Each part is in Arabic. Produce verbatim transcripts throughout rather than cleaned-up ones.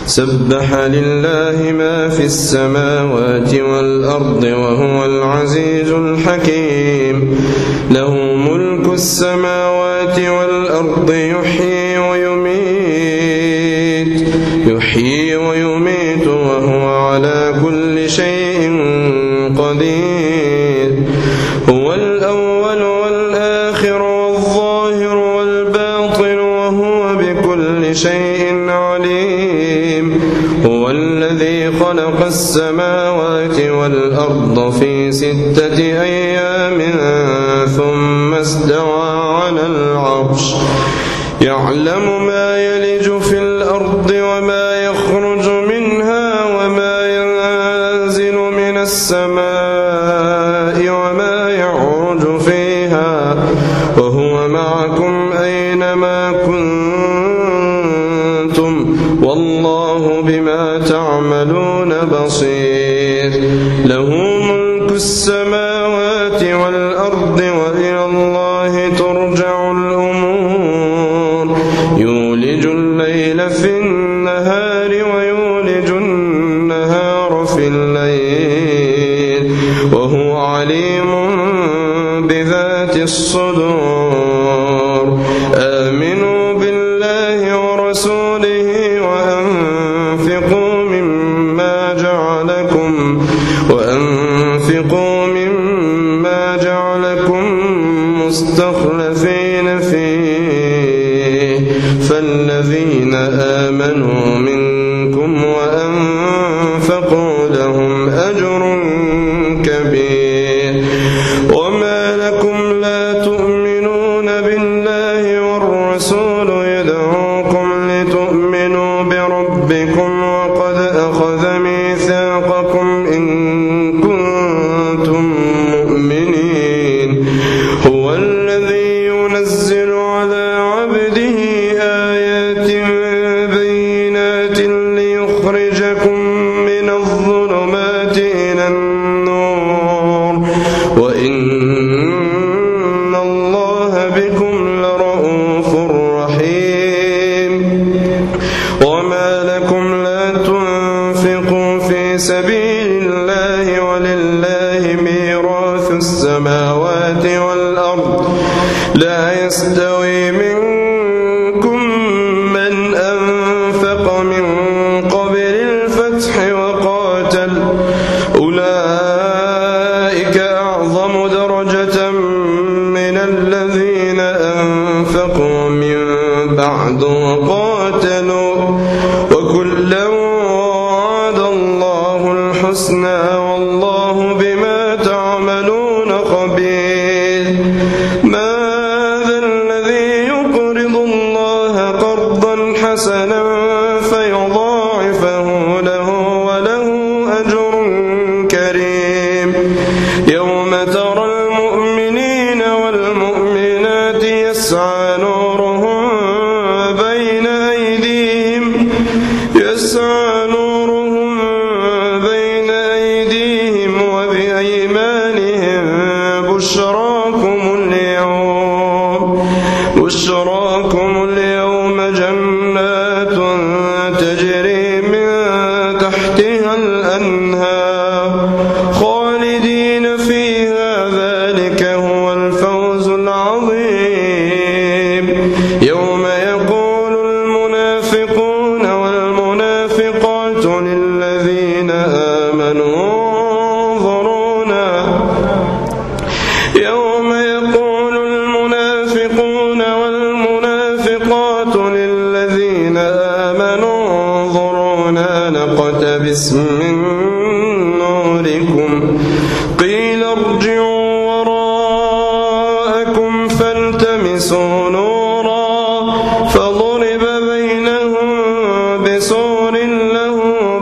سبح لله ما في السماوات والأرض وهو العزيز الحكيم له ملك السماوات والأرض يحيي ويميت يحيي ويميت وهو على كل شيء قدير هو الأول والآخر والظاهر والباطن وهو بكل شيء عليم هو الذي خلق السماوات والأرض في ستة أيام ثم استوى على العرش يعلم ما يلج في الأرض وما يخرج منها وما ينزل من السماء وما يعرج فيها وهو معكم أينما كنتم والله بما تعملون بصير له ملك السماوات والأرض وإلى الله ترجع الأمور يولج الليل في النهار ويولج النهار في الليل وهو عليم بذات الصدور آمنوا بالله ورسوله وأنفقوا مما جعلكم وأنفقوا مما جعلكم مستخلفين فيه فالذين آمنوا منكم وأنفقوا لهم أجر كبير وما لكم لا تؤمنون بالله والرسول يدعوكم لتؤمنوا بربكم وقد أخذ ميثاقكم إن كنتم مؤمنين هو الذي ينزل على عبده آيات بينات ليخرجكم من الظلمات إلى النور وإن الله بكم لرؤوف رحيم وما لكم لا تنفقوا في سبيل الله ولله ميراث السماوات والأرض لا يستوي منكم من أنفق من قبل الفتح وقاتل أولئك أعظم درجة من الذين أنفقوا من بعد وقاتلوا وكلا وعد الله الحسنى والله بما تعملون خبير ماذا الذي يقرض الله قرضا حسنا فيضاعفه له وله أجر كريم يوم ترى المؤمنين والمؤمنات يسعى نورهم بين أيديهم يسعى نورهم بين أيديهم وبأيمانهم بشراكم اليوم بشراكم اليوم جنات تجري من تحتها الأنهار خالدين فيها ذلك هو الفوز العظيم يوم يقول المنافقون والمنافقات للذين آمنوا انظرونا يوم يقول المنافقون والمنافقات للذين آمنوا انظرونا نقتبس من نوركم قيل ارجعوا وراءكم فالتمسوا نورا فضرب بينهم بسور له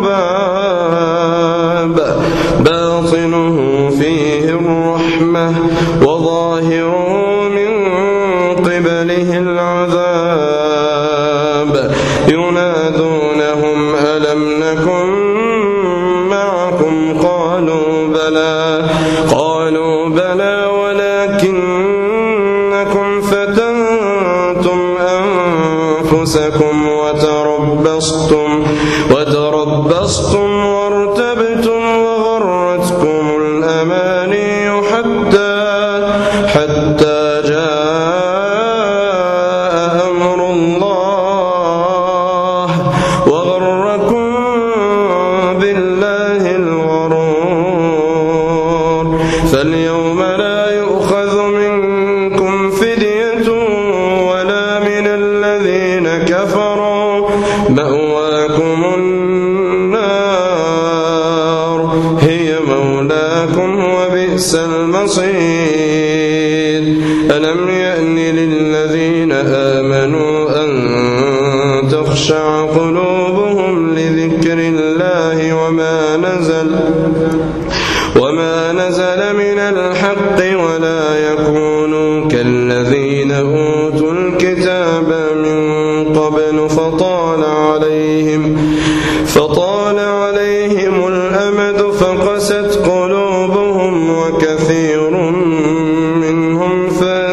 باب باطنه فيه الرحمة وظاهره من قبله العذاب ينادونهم ألم نكن معكم قالوا بلى قالوا بلى ولكنكم فتنتم أنفسكم وتربصتم تربصتم وارتبتم وغرتكم الأماني حتى حتى جاء أمر الله وغركم بالله الغرور فاليوم لا يؤخذ منكم فدية ولا من الذين كفروا مأواكم النار هي مولاكم وبئس المصير ألم يأن للذين آمنوا أن تخشع قلوبهم لذكر الله وما نزل وما نزل من الحق ولا يكونوا كالذين أوتوا الكتاب من قبل فطال عليهم فطال عليهم الأمد فقست قلوبهم وكثير منهم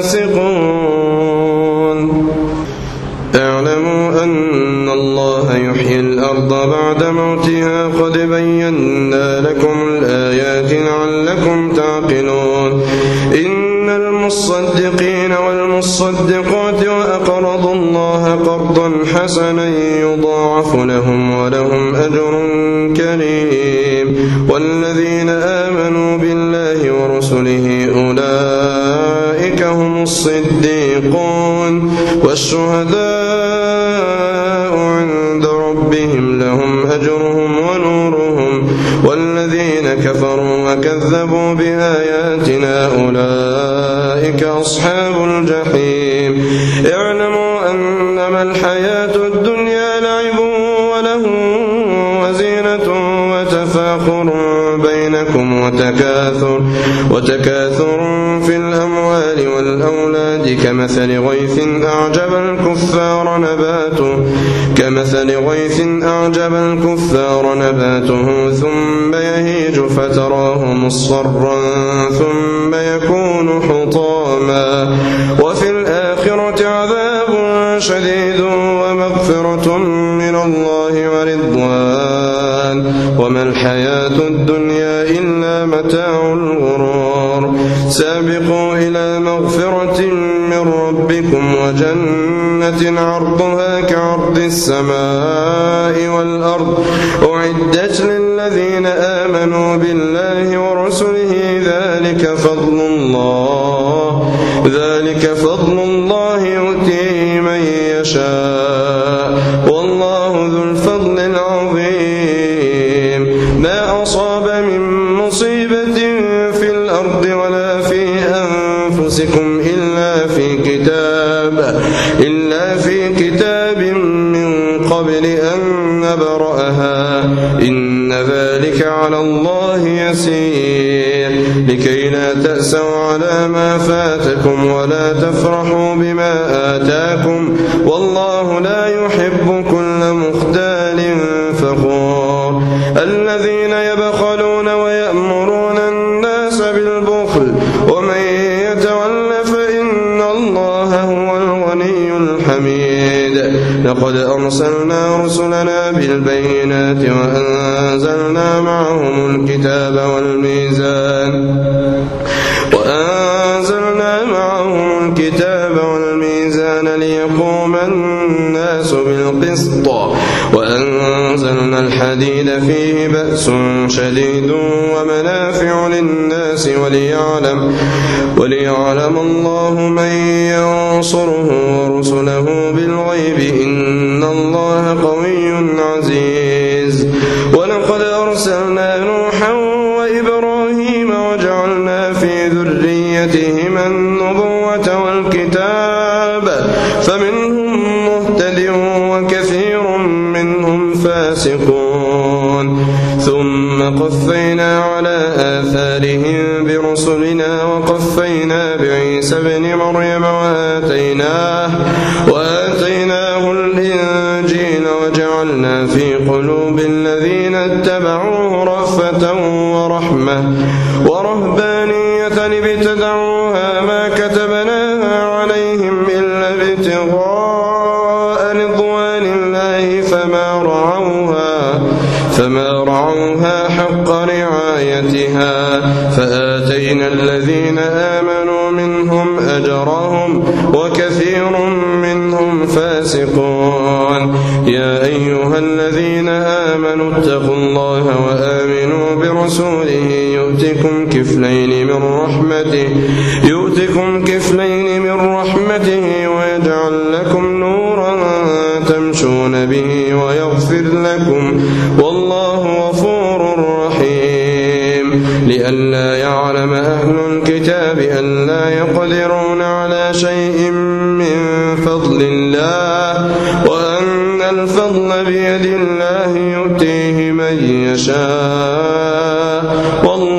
فاسقون اعلموا أن الله يحيي الأرض بعد موتها قد بينا لكم الآيات لعلكم تعقلون إن المصدقين والمصدقات وأقرضوا الله قرضا حسنا يضاعف لهم ولهم أجر كريم والذين آمنوا بالله ورسله أولئك هم الصديقون والشهداء عند ربهم لهم أجرهم ونورهم والذين كفروا وكذبوا بآياتنا أولئك أصحاب الجحيم اعلموا أنما الحياة الدنيا لعب وله وزينة وتفاخر بينكم وتكاثر وتكاثر في الأموال والأولاد كمثل غيث أعجب الكفار نباته كمثل غيث أعجب الكفار نباته ثم يهيج فتراه مصفرا ثم يكون حطاما وفي الآخرة عذاب شديد ومغفرة من الله ورضوان وما الحياة الدنيا إلا متاع الغرور سابقوا إلى مغفرة من ربكم وجنة عرضها كعرض السماء والأرض أعدت للذين آمنوا بالله ورسله ذلك فضل الله ذلك فضل الله يؤتيه من يشاء والله ذو الفضل العظيم ما أصاب من مصيبة في الأرض ولا في أنفسكم إلا في كتاب إلا في كتاب من قبل أن نبرأها إن ذلك على الله يسير لكي لا تأسوا على ما فاتكم ولا تفرحوا بما آتاكم والله لا يحب كل مختال فخور الذين يبخلون ويأمرون الناس بالبخل ومن يتول فإن الله هو الغني الحميد لقد أرسلنا رسلنا بالبينات وأنزلنا معهم الكتاب والميزان وأنزلنا معهم الكتاب والميزان ليقوم الناس بالقسط وأنزلنا الحديد فيه بأس شديد ومنافع للناس وليعلم وليعلم الله من ينصره ورسله بالغيب إن الله قوي عزيز ولقد أرسلنا نوحا وإبراهيم وجعلنا في ذريتهما النبوة والكتاب فمنهم مهتد وكثير منهم فاسقون ثم قفينا على آثارهم برسلنا وقفينا بعيسى ابن مريم وآتيناه وآتيناه الإنجيل وجعلنا في قلوب الذين اتبعوه رأفة ورحمة ورهبانية ابتدعوها ما كتبناها عليهم إلا ابتغاء رضوان الله فما رعوها فما رعوها حق رعايتها فآتينا الذين آمنوا منهم أجرهم وكثير منهم فاسقون. يا أيها الذين آمنوا اتقوا الله وآمنوا برسوله يؤتكم كفلين من رحمته يؤتكم كفلين من رحمته ويجعل لكم نورا تمشون به ويغفر لكم والله غفور رحيم. لئلا يعلم أهل الكتاب ألا يقدرون على شيء من فضل الله وأن الفضل بيد الله يؤتيه من يشاء والله